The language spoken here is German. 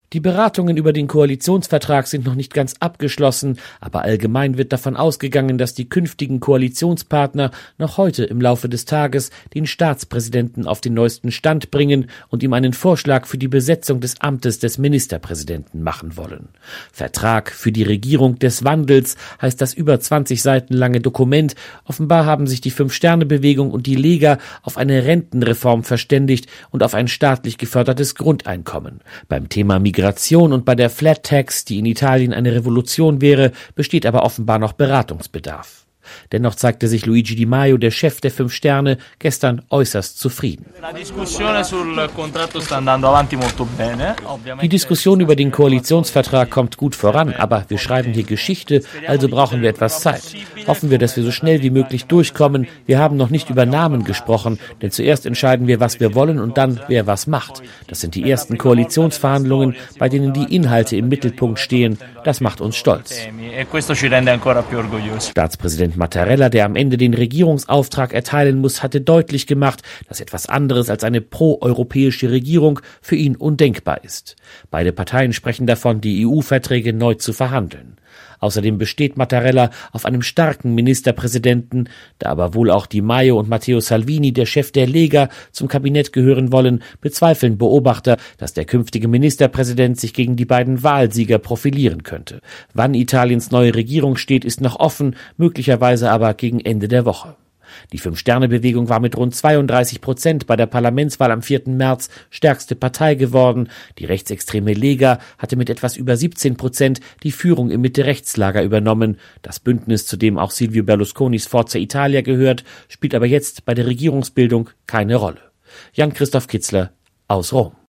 Die Beratungen über den Koalitionsvertrag sind noch nicht ganz abgeschlossen, aber allgemein wird davon ausgegangen, dass die künftigen Koalitionspartner noch heute im Laufe des Tages den Staatspräsidenten auf den neuesten Stand bringen und ihm einen Vorschlag für die Besetzung des Amtes des Ministerpräsidenten machen wollen. Vertrag für die Regierung des Wandels heißt das über 20 Seiten lange Dokument. Offenbar haben sich die Fünf-Sterne-Bewegung und die Lega auf eine Rentenreform verständigt und auf ein staatlich gefördertes Grundeinkommen. Beim Thema Migration und bei der Flat Tax, die in Italien eine Revolution wäre, besteht aber offenbar noch Beratungsbedarf. Dennoch zeigte sich Luigi Di Maio, der Chef der Fünf Sterne, gestern äußerst zufrieden. Die Diskussion über den Koalitionsvertrag kommt gut voran, aber wir schreiben hier Geschichte, also brauchen wir etwas Zeit. Hoffen wir, dass wir so schnell wie möglich durchkommen. Wir haben noch nicht über Namen gesprochen, denn zuerst entscheiden wir, was wir wollen und dann, wer was macht. Das sind die ersten Koalitionsverhandlungen, bei denen die Inhalte im Mittelpunkt stehen. Das macht uns stolz. Staatspräsident Mattarella, der am Ende den Regierungsauftrag erteilen muss, hatte deutlich gemacht, dass etwas anderes als eine pro-europäische Regierung für ihn undenkbar ist. Beide Parteien sprechen davon, die EU-Verträge neu zu verhandeln. Außerdem besteht Mattarella auf einem starken Ministerpräsidenten, da aber wohl auch Di Maio und Matteo Salvini, der Chef der Lega, zum Kabinett gehören wollen, bezweifeln Beobachter, dass der künftige Ministerpräsident sich gegen die beiden Wahlsieger profilieren könnte. Wann Italiens neue Regierung steht, ist noch offen, möglicherweise aber gegen Ende der Woche. Die Fünf-Sterne-Bewegung war mit rund 32% bei der Parlamentswahl am 4. März stärkste Partei geworden. Die rechtsextreme Lega hatte mit etwas über 17% die Führung im Mitte-Rechts-Lager übernommen. Das Bündnis, zu dem auch Silvio Berlusconis Forza Italia gehört, spielt aber jetzt bei der Regierungsbildung keine Rolle. Jan-Christoph Kitzler aus Rom.